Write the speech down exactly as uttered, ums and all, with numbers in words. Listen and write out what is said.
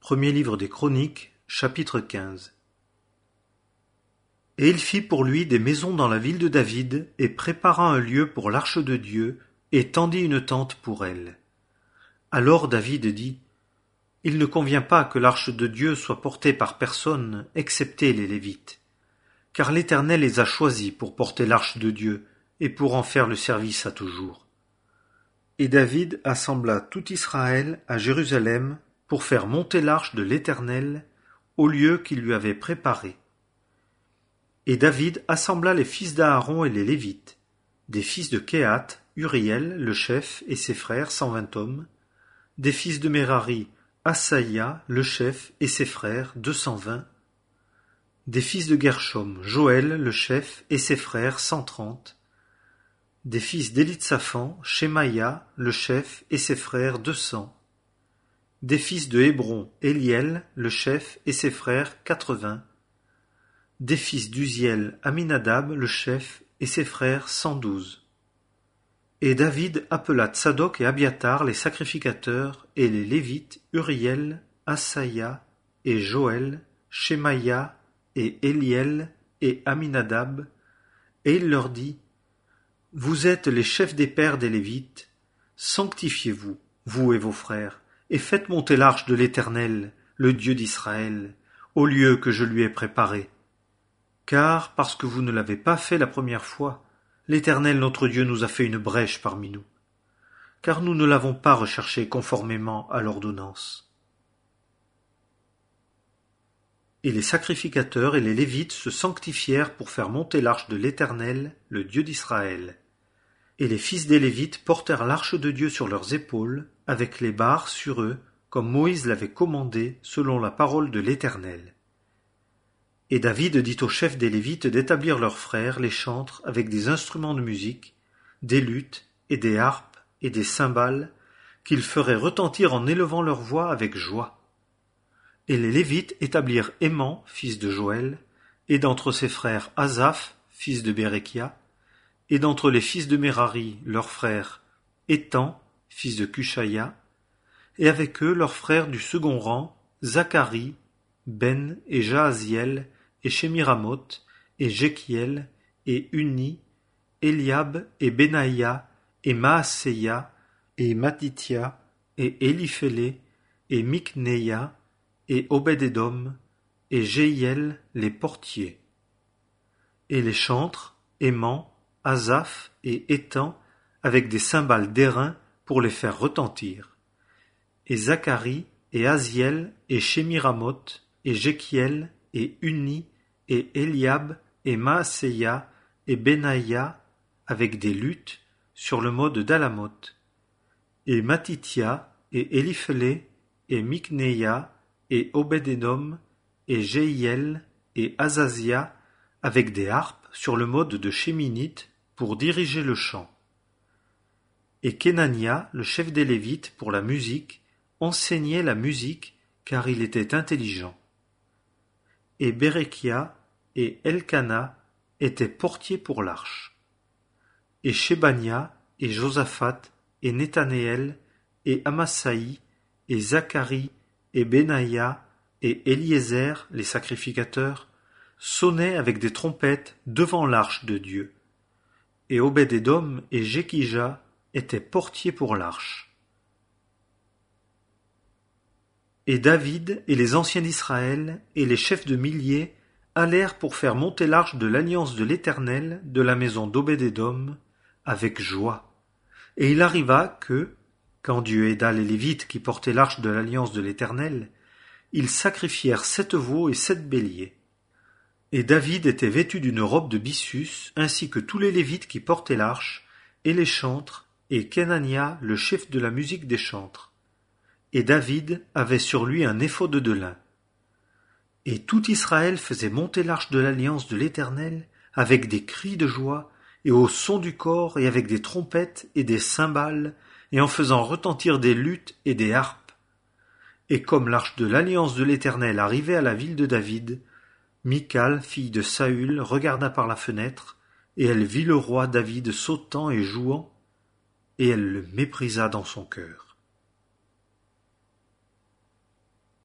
Premier livre des Chroniques, chapitre quinze. Et il fit pour lui des maisons dans la ville de David, et prépara un lieu pour l'arche de Dieu, et tendit une tente pour elle. Alors David dit, « Il ne convient pas que l'arche de Dieu soit portée par personne, excepté les Lévites. Car l'Éternel les a choisis pour porter l'arche de Dieu, et pour en faire le service à toujours. » Et David assembla tout Israël à Jérusalem pour faire monter l'arche de l'Éternel au lieu qu'il lui avait préparé. Et David assembla les fils d'Aaron et les Lévites, des fils de Kehath, Uriel, le chef, et ses frères, cent vingt hommes, des fils de Merari, Asaïa, le chef, et ses frères, deux cent vingt, des fils de Gershom, Joël, le chef, et ses frères, cent trente, des fils d'Élitsaphan, Shemaïa, le chef, et ses frères, deux cents, des fils de Hébron, Éliel, le chef, et ses frères, quatre-vingts, des fils d'Uziel, Aminadab, le chef, et ses frères, cent douze. Et David appela Tsadok et Abiatar, les sacrificateurs, et les Lévites, Uriel, Asaïa, et Joël, Shemaïa, et Éliel, et Aminadab, et il leur dit, « Vous êtes les chefs des pères des Lévites, sanctifiez-vous, vous et vos frères, et faites monter l'arche de l'Éternel, le Dieu d'Israël, au lieu que je lui ai préparé. Car, parce que vous ne l'avez pas fait la première fois, l'Éternel notre Dieu nous a fait une brèche parmi nous, car nous ne l'avons pas recherché conformément à l'ordonnance. » Et les sacrificateurs et les Lévites se sanctifièrent pour faire monter l'arche de l'Éternel, le Dieu d'Israël. Et les fils des Lévites portèrent l'arche de Dieu sur leurs épaules, avec les barres sur eux, comme Moïse l'avait commandé selon la parole de l'Éternel. Et David dit aux chefs des Lévites d'établir leurs frères, les chantres, avec des instruments de musique, des luttes, et des harpes, et des cymbales, qu'ils feraient retentir en élevant leur voix avec joie. Et les Lévites établirent Héman, fils de Joël, et d'entre ses frères Asaph, fils de Bérekia, et d'entre les fils de Merari, leurs frères, Étan, fils de Cushaya, et avec eux leurs frères du second rang, Zacharie, Ben et Jahaziel, et Shemiramoth, et Jekiel, et Uni, Eliab, et Benaïa, et Maaseia, et Matithia, et Éliphélé, et Mikneia, et Obed-Édom, et Jéhiel, les portiers. Et les chantres, Héman, Asaph et Étan, avec des cymbales d'airain pour les faire retentir. Et Zacharie, et Aziel, et Shemiramoth, et Jekiel, et Uni, et Eliab, et Maaseia, et Benaïa, avec des luttes, sur le mode d'Alamoth. Et Matithia, et Éliphélé, et Mikneia, et Obed-Édom, et Jéhiel, et Azazia, avec des harpes sur le mode de Sheminith, pour diriger le chant. Et Kenania, le chef des Lévites, pour la musique, enseignait la musique, car il était intelligent. Et Bérekia et Elkana étaient portiers pour l'arche. Et Shebania, et Josaphat, et Nethanéel, et Amasaï, et Zacharie, et Benaïa, et Éliézer, les sacrificateurs, sonnaient avec des trompettes devant l'arche de Dieu. Et Obed-Édom et Jékija étaient portiers pour l'arche. Et David et les anciens d'Israël et les chefs de milliers allèrent pour faire monter l'arche de l'alliance de l'Éternel de la maison d'Obed-Édom avec joie. Et il arriva que, quand Dieu aida les Lévites qui portaient l'arche de l'alliance de l'Éternel, ils sacrifièrent sept veaux et sept béliers. Et David était vêtu d'une robe de byssus, ainsi que tous les Lévites qui portaient l'arche, et les chantres, et Kenania, le chef de la musique des chantres. Et David avait sur lui un éphod de lin. Et tout Israël faisait monter l'arche de l'alliance de l'Éternel, avec des cris de joie, et au son du cor, et avec des trompettes et des cymbales, et en faisant retentir des luttes et des harpes. Et comme l'arche de l'alliance de l'Éternel arrivait à la ville de David, Michal, fille de Saül, regarda par la fenêtre, et elle vit le roi David sautant et jouant, et elle le méprisa dans son cœur.